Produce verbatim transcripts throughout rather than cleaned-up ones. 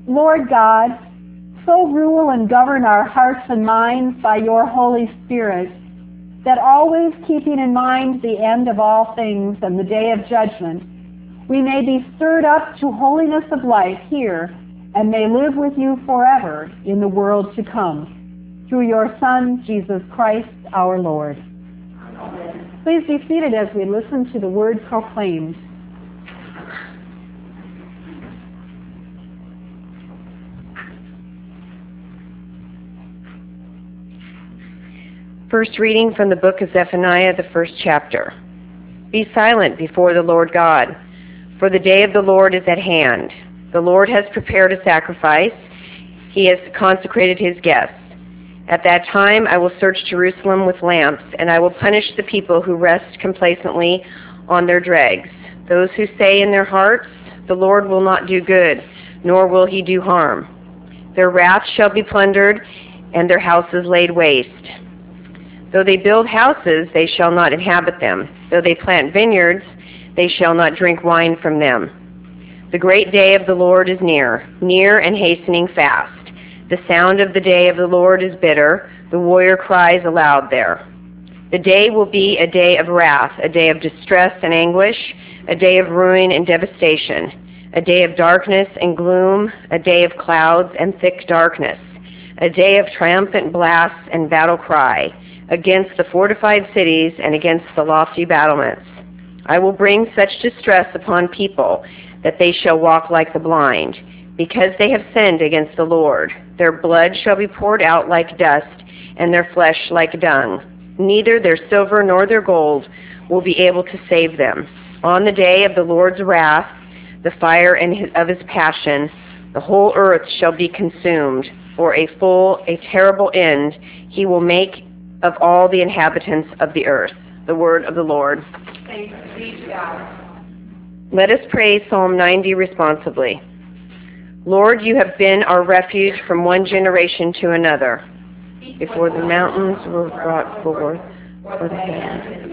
Lord God, so rule and govern our hearts and minds by your Holy Spirit, that always keeping in mind the end of all things and the day of judgment, we may be stirred up to holiness of life here and may live with you forever in the world to come. Through your Son, Jesus Christ, our Lord. Amen. Please be seated as we listen to the word proclaimed. First reading from the book of Zephaniah, the first chapter. Be silent before the Lord God, for the day of the Lord is at hand. The Lord has prepared a sacrifice. He has consecrated his guests. At that time I will search Jerusalem with lamps, and I will punish the people who rest complacently on their dregs. Those who say in their hearts, the Lord will not do good, nor will he do harm. Their wrath shall be plundered, and their houses laid waste. Though they build houses, they shall not inhabit them. Though they plant vineyards, they shall not drink wine from them. The great day of the Lord is near, near and hastening fast. The sound of the day of the Lord is bitter. The warrior cries aloud there. The day will be a day of wrath, a day of distress and anguish, a day of ruin and devastation, a day of darkness and gloom, a day of clouds and thick darkness, a day of triumphant blasts and battle cry, against the fortified cities and against the lofty battlements. I will bring such distress upon people that they shall walk like the blind, because they have sinned against the Lord. Their blood shall be poured out like dust, and their flesh like dung. Neither their silver nor their gold will be able to save them. On the day of the Lord's wrath, the fire and his, of his passion, the whole earth shall be consumed. For a full, a terrible end he will make of all the inhabitants of the earth. The word of the Lord. Thanks be to God. Let us pray Psalm ninety responsibly. Lord, you have been our refuge from one generation to another. Before the mountains were brought forth, for the heavens.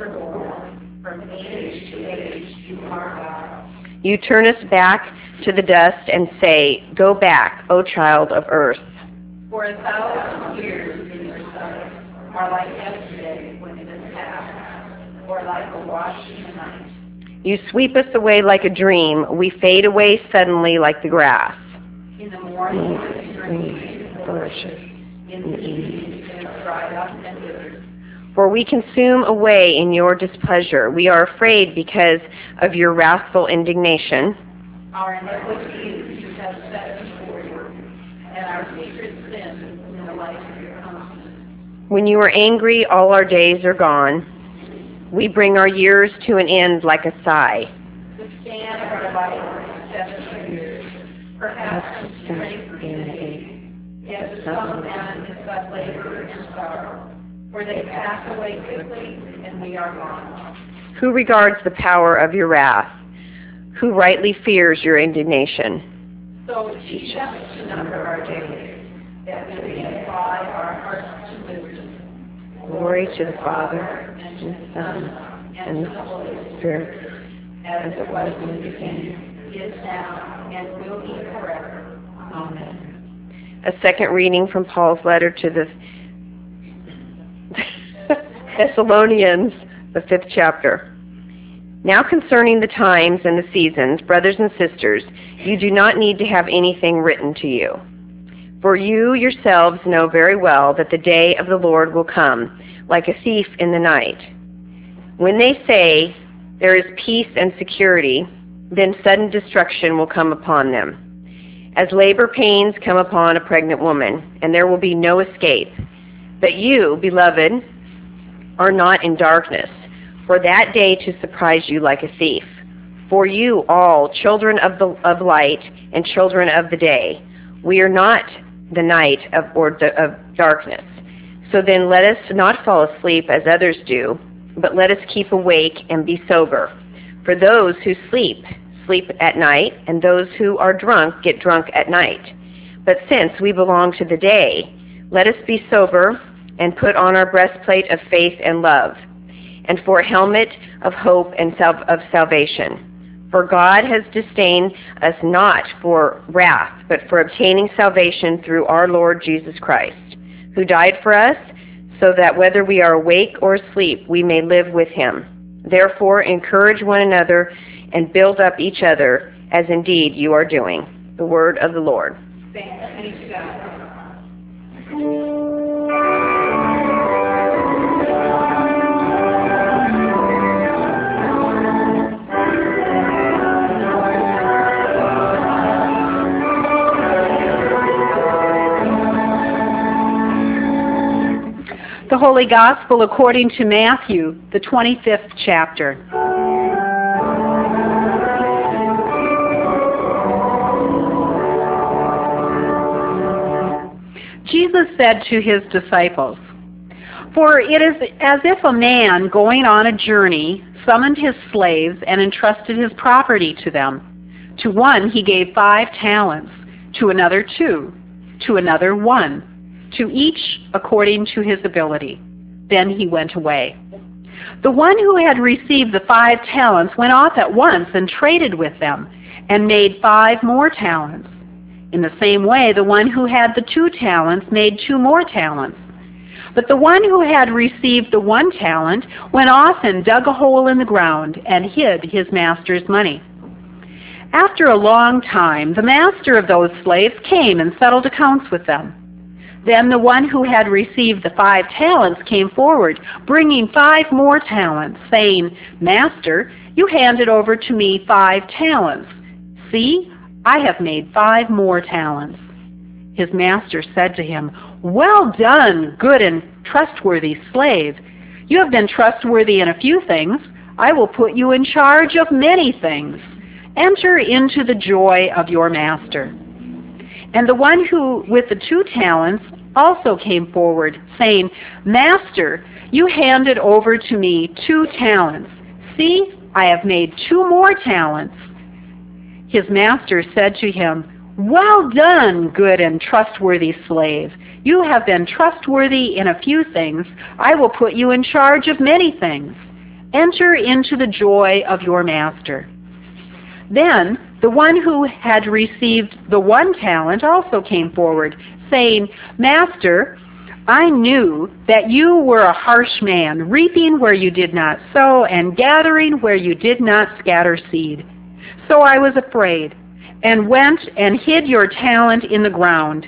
From age to age you are God. You turn us back to the dust and say, go back, O child of earth. For a thousand years in your sight are like yesterday when it is past, or like a wash in the night. You sweep us away like a dream. We fade away suddenly like the grass. In the morning the spring flourishes, in the evening it is dried up and withered. For we consume away in your displeasure. We are afraid because of your wrathful indignation. Our iniquities you have set before you, and our secret sins in the light of your countenance. When you are angry, all our days are gone. We bring our years to an end like a sigh. The span of our life is seventy years, perhaps the strength in an eight. Yet to some men is but labor and sorrow, for they pass away quickly, and we are gone. Who regards the power of your wrath? Who rightly fears your indignation? So teach us to number our days, that we may apply our hearts to wisdom. Glory to the Father, and to the Son, and to the Holy Spirit, as it was in the beginning, is now, and will be forever. Amen. A second reading from Paul's letter to the Thessalonians, the fifth chapter. Now concerning the times and the seasons, brothers and sisters, you do not need to have anything written to you. For you yourselves know very well that the day of the Lord will come, like a thief in the night. When they say there is peace and security, then sudden destruction will come upon them, as labor pains come upon a pregnant woman, and there will be no escape. But you, beloved, are not in darkness, for that day to surprise you like a thief. For you all, children of the of light and children of the day, we are not the night of, or of darkness. So then let us not fall asleep as others do, but let us keep awake and be sober. For those who sleep, sleep at night, and those who are drunk get drunk at night. But since we belong to the day, let us be sober and put on our breastplate of faith and love, and for a helmet of hope and sal- of salvation. For God has disdained us not for wrath, but for obtaining salvation through our Lord Jesus Christ, who died for us, so that whether we are awake or asleep, we may live with him. Therefore, encourage one another and build up each other, as indeed you are doing. The word of the Lord. Thanks be to God. The Holy Gospel according to Matthew, the twenty-fifth chapter. Jesus said to his disciples, "For it is as if a man going on a journey summoned his slaves and entrusted his property to them. To one he gave five talents, to another two, to another one, to each according to his ability. Then he went away. The one who had received the five talents went off at once and traded with them, and made five more talents. In the same way, the one who had the two talents made two more talents. But the one who had received the one talent went off and dug a hole in the ground and hid his master's money. After a long time, the master of those slaves came and settled accounts with them. Then the one who had received the five talents came forward, bringing five more talents, saying, 'Master, you handed over to me five talents. See, I have made five more talents.' His master said to him, 'Well done, good and trustworthy slave. You have been trustworthy in a few things. I will put you in charge of many things. Enter into the joy of your master.' And the one who with the two talents also came forward, saying, 'Master, you handed over to me two talents. See, I have made two more talents.' His master said to him, 'Well done, good and trustworthy slave. You have been trustworthy in a few things. I will put you in charge of many things. Enter into the joy of your master.' Then the one who had received the one talent also came forward, saying, 'Master, I knew that you were a harsh man, reaping where you did not sow and gathering where you did not scatter seed. So I was afraid and went and hid your talent in the ground.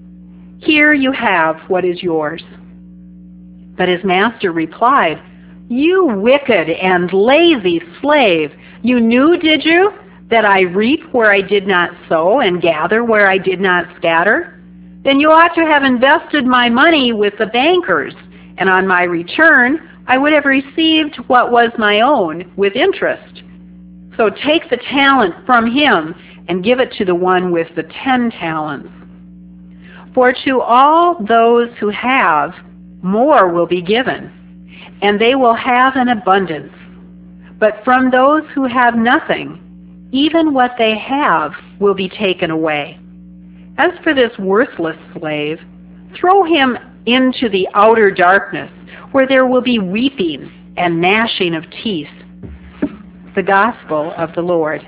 Here you have what is yours.' But his master replied, 'You wicked and lazy slave, you knew, did you, that I reap where I did not sow and gather where I did not scatter? Then you ought to have invested my money with the bankers, and on my return I would have received what was my own with interest. So take the talent from him and give it to the one with the ten talents. For to all those who have, more will be given, and they will have an abundance. But from those who have nothing, even what they have will be taken away. As for this worthless slave, throw him into the outer darkness, where there will be weeping and gnashing of teeth." The Gospel of the Lord.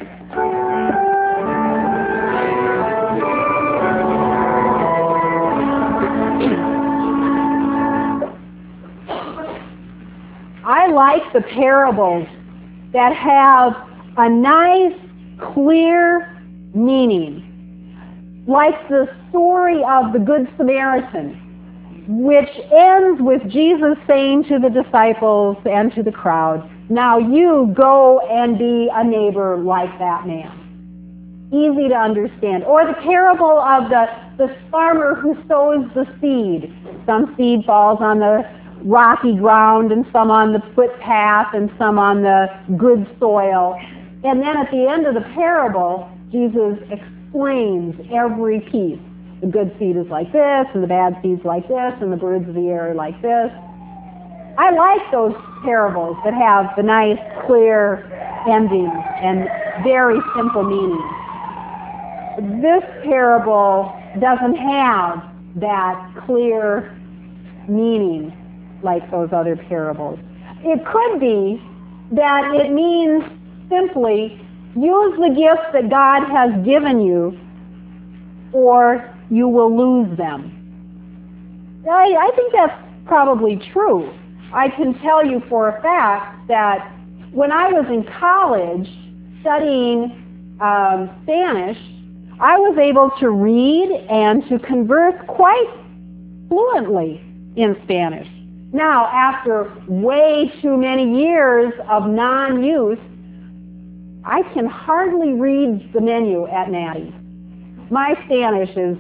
I like the parables that have a nice, clear meaning, like the story of the Good Samaritan, which ends with Jesus saying to the disciples and to the crowd, "Now you go and be a neighbor like that man." Easy to understand. Or the parable of the, the farmer who sows the seed. Some seed falls on the rocky ground and some on the footpath and some on the good soil. And then at the end of the parable, Jesus explains every piece. The good seed is like this, and the bad seed's like this, and the birds of the air are like this. I like those parables that have the nice, clear endings and very simple meanings. This parable doesn't have that clear meaning like those other parables. It could be that it means simply Use the gifts that God has given you, or you will lose them. I, I think that's probably true. I can tell you for a fact that when I was in college studying um, Spanish, I was able to read and to converse quite fluently in Spanish. Now, after way too many years of non-use, I can hardly read the menu at Natty's. My Spanish is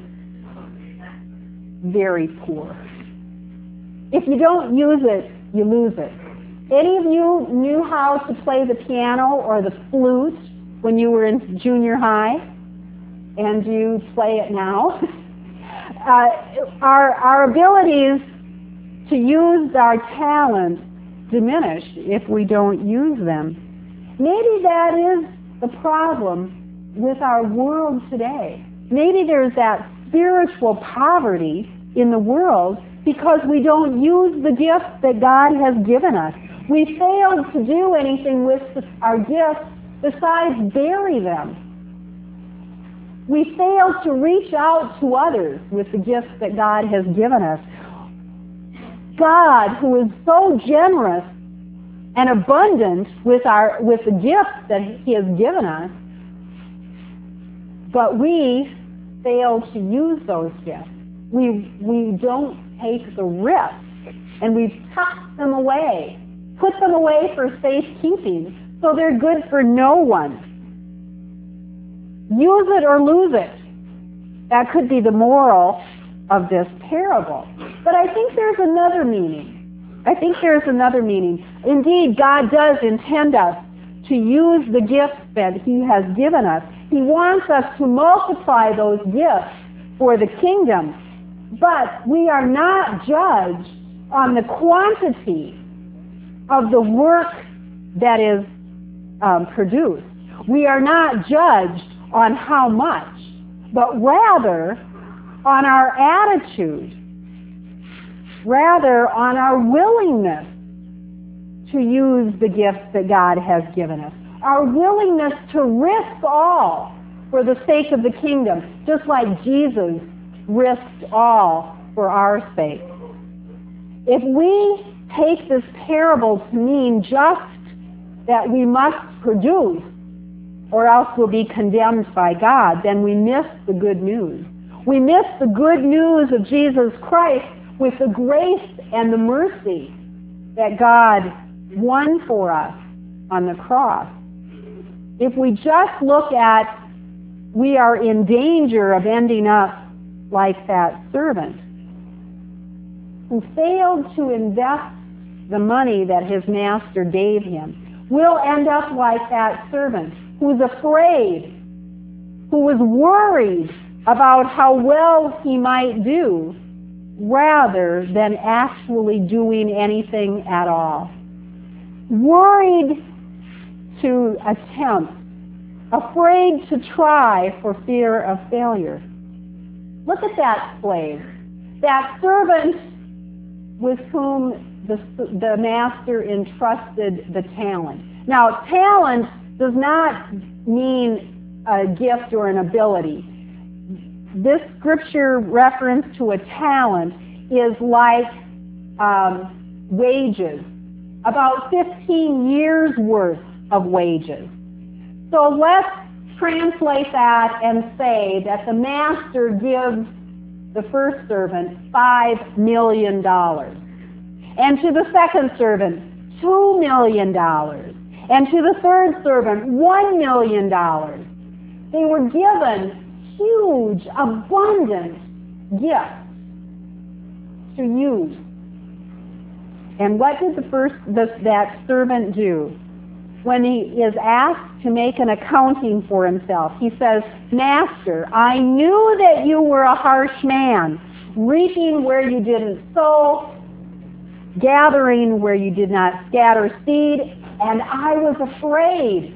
very poor. If you don't use it, you lose it. Any of you knew how to play the piano or the flute when you were in junior high? And you play it now? uh, our, our abilities to use our talents diminish if we don't use them. Maybe that is the problem with our world today. Maybe there's that spiritual poverty in the world because we don't use the gifts that God has given us. We failed to do anything with our gifts besides bury them. We failed to reach out to others with the gifts that God has given us. God, who is so generous and abundant with our with the gifts that He has given us, but we fail to use those gifts. We we don't take the risk, and we've tucked them away, put them away for safekeeping, so they're good for no one. Use it or lose it. That could be the moral of this parable. But I think there's another meaning. I think there's another meaning. Indeed, God does intend us to use the gifts that He has given us. He wants us to multiply those gifts for the kingdom. But we are not judged on the quantity of the work that is um, produced. We are not judged on how much, but rather on our attitude, rather on our willingness to use the gifts that God has given us, our willingness to risk all for the sake of the kingdom, just like Jesus risked all for our sake. If we take this parable to mean just that we must produce or else we'll be condemned by God, then we miss the good news. We miss the good news of Jesus Christ with the grace and the mercy that God won for us on the cross. If we just look at, we are in danger of ending up like that servant who failed to invest the money that his master gave him. We'll end up like that servant who's afraid, who was worried about how well he might do, rather than actually doing anything at all. Worried to attempt, afraid to try for fear of failure. Look at that slave, that servant with whom the, the master entrusted the talent. Now, talent does not mean a gift or an ability. This scripture reference to a talent is like um, wages, about fifteen years worth of wages. So let's translate that and say that the master gives the first servant five million dollars, and to the second servant two million dollars, and to the third servant one million dollars. They were given huge, abundant gifts to use. And what did the first the, that servant do? When he is asked to make an accounting for himself, he says, "Master, I knew that you were a harsh man, reaping where you didn't sow, gathering where you did not scatter seed, and I was afraid.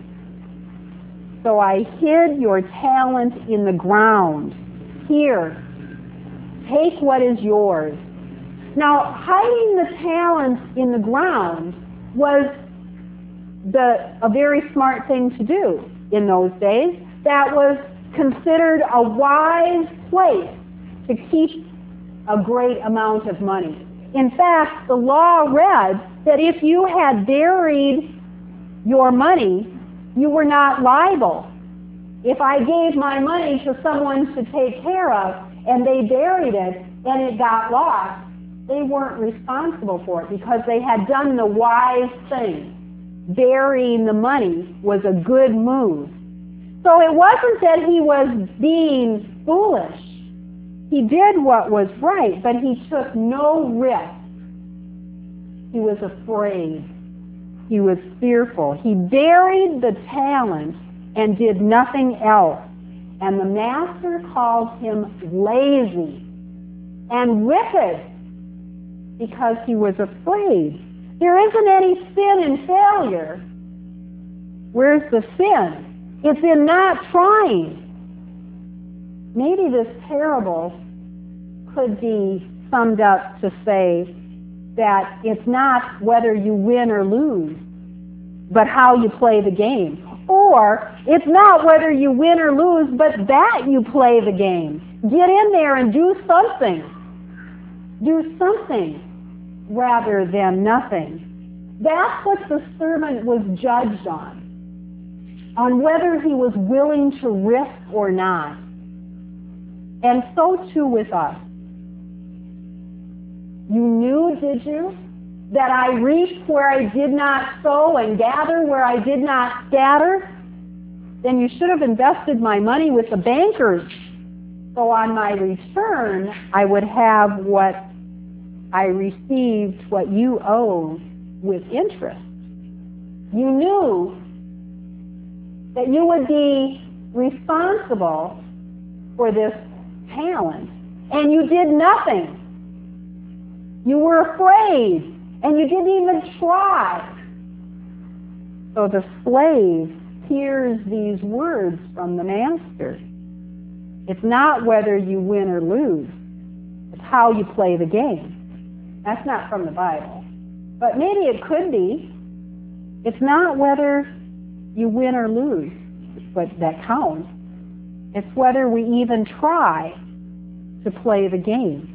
So I hid your talent in the ground. Here, take what is yours." Now, hiding the talent in the ground was the, a very smart thing to do in those days. That was considered a wise place to keep a great amount of money. In fact, the law read that if you had buried your money, you were not liable. If I gave my money to someone to take care of and they buried it and it got lost, they weren't responsible for it because they had done the wise thing. Burying the money was a good move. So it wasn't that he was being foolish. He did what was right, but he took no risk. He was afraid. He was fearful. He buried the talent and did nothing else. And the master called him lazy and wicked because he was afraid. There isn't any sin in failure. Where's the sin? It's in not trying. Maybe this parable could be summed up to say that it's not whether you win or lose, but how you play the game. Or it's not whether you win or lose, but that you play the game. Get in there and do something. Do something rather than nothing. That's what the servant was judged on, on whether he was willing to risk or not. And so too with us. You knew, did you, that I reaped where I did not sow and gather where I did not scatter? Then you should have invested my money with the bankers. So on my return, I would have what I received, what you owed, with interest. You knew that you would be responsible for this talent, and you did nothing. You were afraid, and you didn't even try. So the slave hears these words from the master. It's not whether you win or lose. It's how you play the game. That's not from the Bible. But maybe it could be. It's not whether you win or lose but that counts. It's whether we even try to play the game.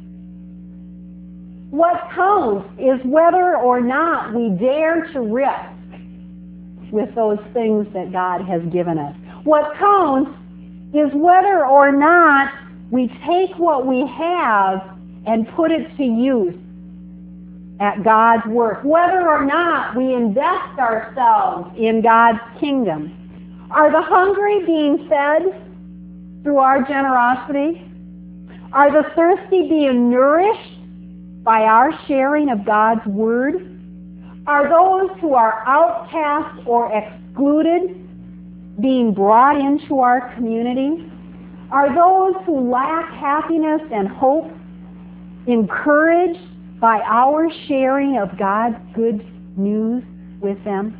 What counts is whether or not we dare to risk with those things that God has given us. What counts is whether or not we take what we have and put it to use at God's work. Whether or not we invest ourselves in God's kingdom. Are the hungry being fed through our generosity? Are the thirsty being nourished by our sharing of God's word? Are those who are outcast or excluded being brought into our community? Are those who lack happiness and hope encouraged by our sharing of God's good news with them?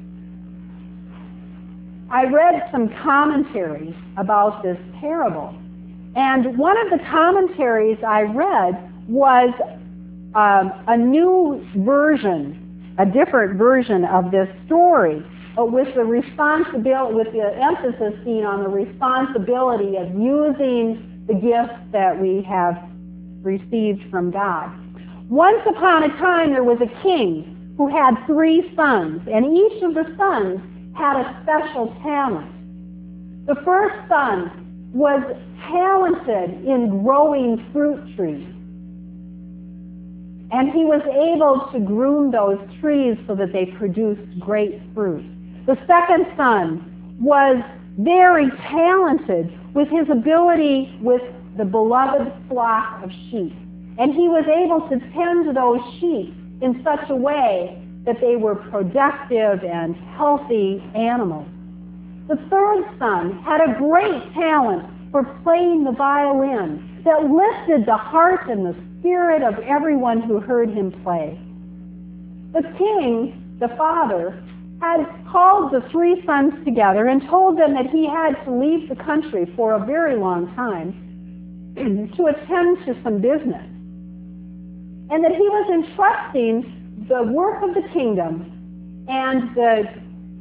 I read some commentaries about this parable, and one of the commentaries I read was um, a new version, a different version of this story, but with the responsibility, with the emphasis being on the responsibility of using the gifts that we have received from God. Once upon a time, there was a king who had three sons, and each of the sons had a special talent. The first son was talented in growing fruit trees, and he was able to groom those trees so that they produced great fruit. The second son was very talented with his ability with the beloved flock of sheep, and he was able to tend those sheep in such a way that they were productive and healthy animals. The third son had a great talent for playing the violin that lifted the heart and the spirit of everyone who heard him play. The king, the father, had called the three sons together and told them that he had to leave the country for a very long time to attend to some business, and that he was entrusting the work of the kingdom and the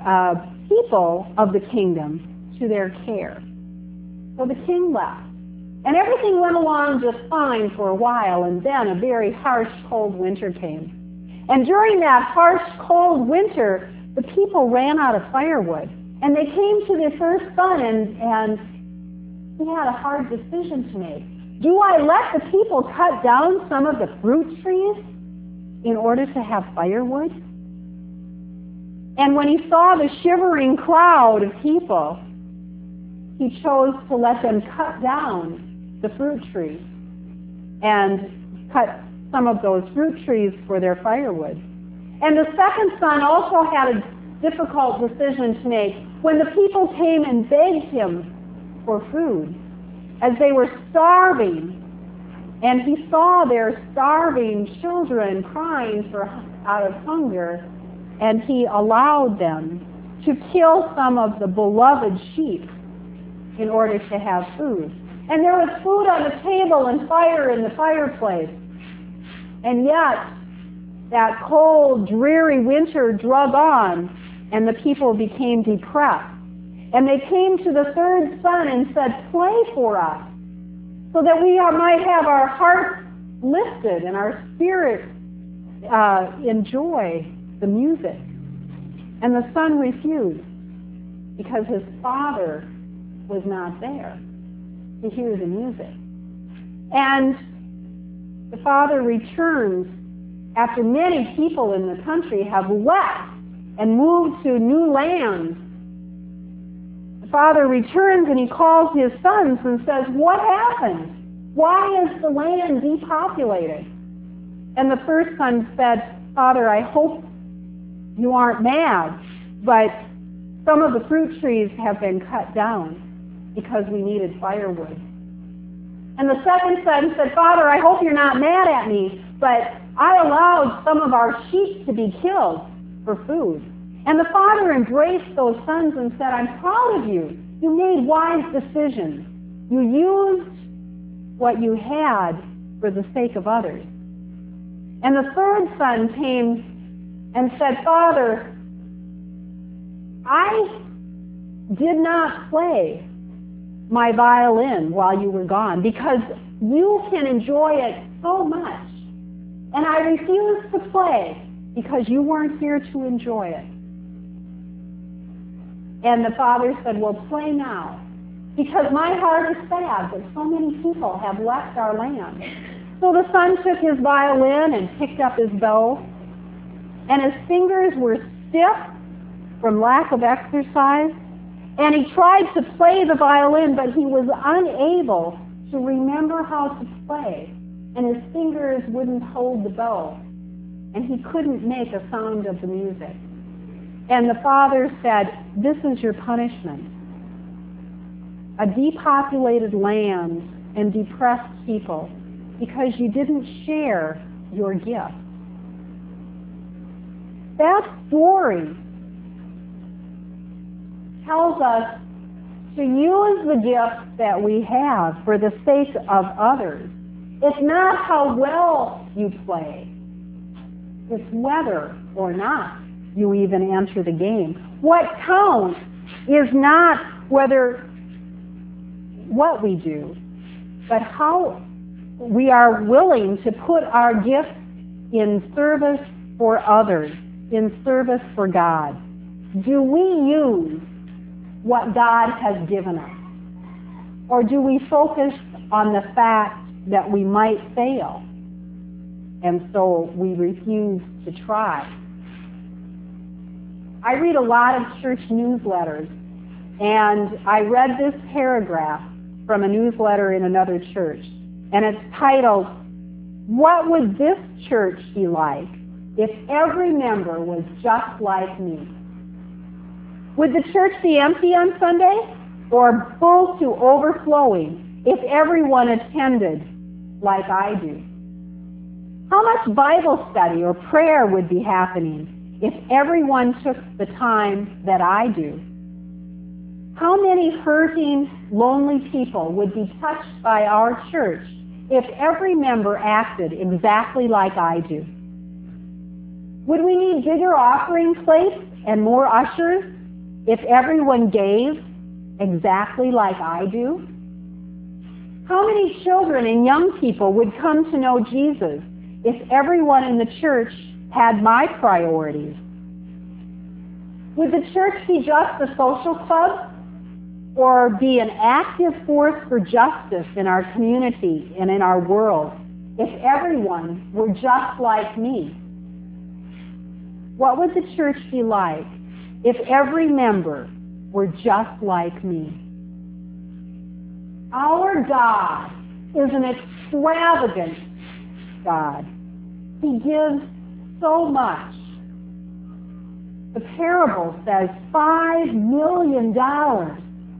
uh, people of the kingdom to their care. So the king left. And everything went along just fine for a while, and then a very harsh, cold winter came. And during that harsh, cold winter, the people ran out of firewood. And they came to their first son, and, and he had a hard decision to make. Do I let the people cut down some of the fruit trees in order to have firewood? And when he saw the shivering crowd of people, he chose to let them cut down the fruit trees and cut some of those fruit trees for their firewood. And the second son also had a difficult decision to make. When the people came and begged him for food, as they were starving, and he saw their starving children crying for out of hunger, and he allowed them to kill some of the beloved sheep in order to have food. And there was food on the table and fire in the fireplace. And yet, that cold, dreary winter drug on, and the people became depressed. And they came to the third son and said, "Play for us, so that we are, might have our hearts lifted and our spirit uh, enjoy the music." And the son refused, because his father was not there to hear the music. And the father returns after many people in the country have left and moved to new lands. The father returns and he calls his sons and says, "What happened? Why is the land depopulated?" And the first son said, "Father, I hope you aren't mad, but some of the fruit trees have been cut down because we needed firewood." And the second son said, "Father, I hope you're not mad at me, but I allowed some of our sheep to be killed for food." And the father embraced those sons and said, "I'm proud of you. You made wise decisions. You used what you had for the sake of others." And the third son came and said, "Father, I did not play my violin while you were gone because you can enjoy it so much. And I refused to play because you weren't here to enjoy it." And the father said, "Well, play now, because my heart is sad that so many people have left our land." So the son took his violin and picked up his bow, and his fingers were stiff from lack of exercise, and he tried to play the violin, but he was unable to remember how to play, and his fingers wouldn't hold the bow, and he couldn't make a sound of the music. And the father said, "This is your punishment. A depopulated land and depressed people, because you didn't share your gift." That story tells us to use the gifts that we have for the sake of others. It's not how well you play. It's whether or not you even enter the game. What counts is not whether what we do, but how we are willing to put our gifts in service for others, in service for God. Do we use what God has given us? Or do we focus on the fact that we might fail, and so we refuse to try? I read a lot of church newsletters, and I read this paragraph from a newsletter in another church, and it's titled, "What would this church be like if every member was just like me?" Would the church be empty on Sunday, or full to overflowing if everyone attended like I do? How much Bible study or prayer would be happening if everyone took the time that I do? How many hurting, lonely people would be touched by our church if every member acted exactly like I do? Would we need bigger offering plates and more ushers if everyone gave exactly like I do? How many children and young people would come to know Jesus if everyone in the church had my priorities? Would the church be just a social club, or be an active force for justice in our community and in our world if everyone were just like me? What would the church be like if every member were just like me? Our God is an extravagant God. He gives so much. The parable says five million dollars,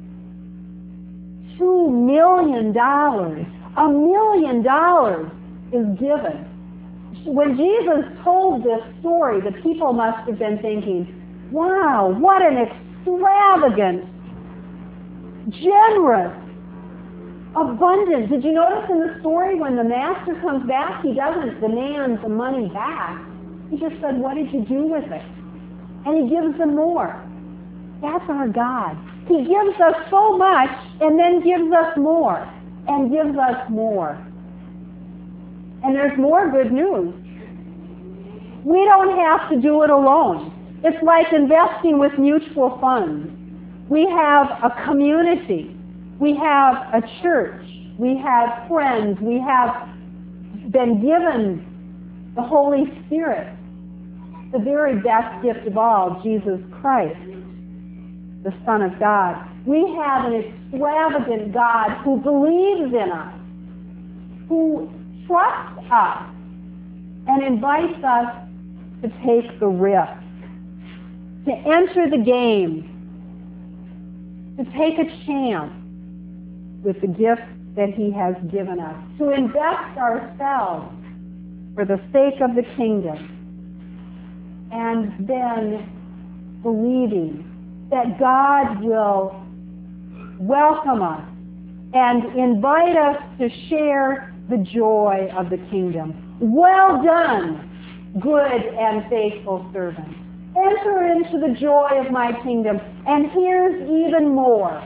two million dollars, a million dollars is given. When Jesus told this story, the people must have been thinking, wow, what an extravagant, generous, abundant. Did you notice in the story when the master comes back, he doesn't demand the money back. He just said, what did you do with it? And he gives them more. That's our God. He gives us so much and then gives us more and gives us more. And there's more good news. We don't have to do it alone. It's like investing with mutual funds. We have a community. We have a church. We have friends. We have been given the Holy Spirit, the very best gift of all, Jesus Christ, the Son of God. We have an extravagant God who believes in us, who trusts us, and invites us to take the risk, to enter the game, to take a chance with the gift that he has given us, to invest ourselves for the sake of the kingdom, and then believing that God will welcome us and invite us to share the joy of the kingdom. Well done, good and faithful servant. Enter into the joy of my kingdom. And here's even more.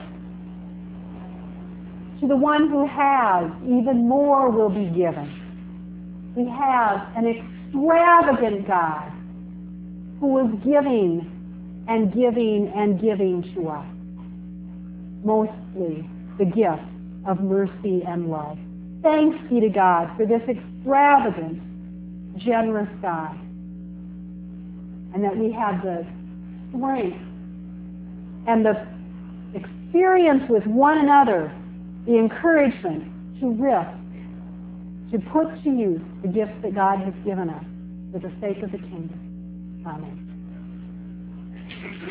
To the one who has, even more will be given. We have an extravagant God who is giving and giving and giving to us. Mostly the gift of mercy and love. Thanks be to God for this extravagant, generous God. And that we have the strength and the experience with one another, the encouragement to risk, to put to use the gifts that God has given us for the sake of the kingdom. Amen.